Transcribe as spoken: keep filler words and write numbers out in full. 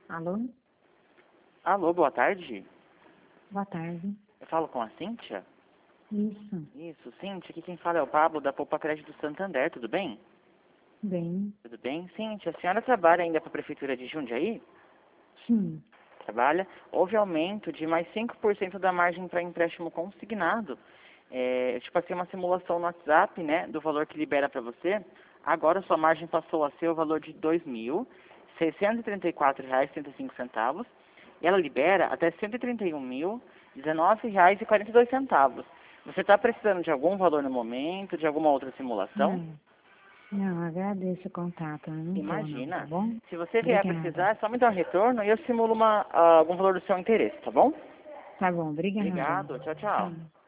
Alô? Alô, boa tarde. Boa tarde. Eu falo com a Cíntia? Isso. Isso, Cíntia, aqui quem fala é o Pablo da Poupa Crédito Santander, tudo bem? Bem. Tudo bem? Cíntia, a senhora trabalha ainda para a Prefeitura de Jundiaí? Sim. Trabalha. Houve aumento de mais cinco por cento da margem para empréstimo consignado. É, eu te passei uma simulação no WhatsApp, né, do valor que libera para você. Agora sua margem passou a ser o valor de dois mil seiscentos e trinta e quatro reais e trinta e cinco centavos. E ela libera até cento e trinta e um mil dezenove reais e quarenta e dois centavos. Você está precisando de algum valor no momento, de alguma outra simulação? Não. Não, agradeço o contato. Eu não tô, não, tá Imagina. bom? Se você vier Obrigada. precisar, é só me dar um retorno e eu simulo uma, ah, algum valor do seu interesse, tá bom? Tá bom, obrigada. Obrigado. Tchau, tchau. Tchau.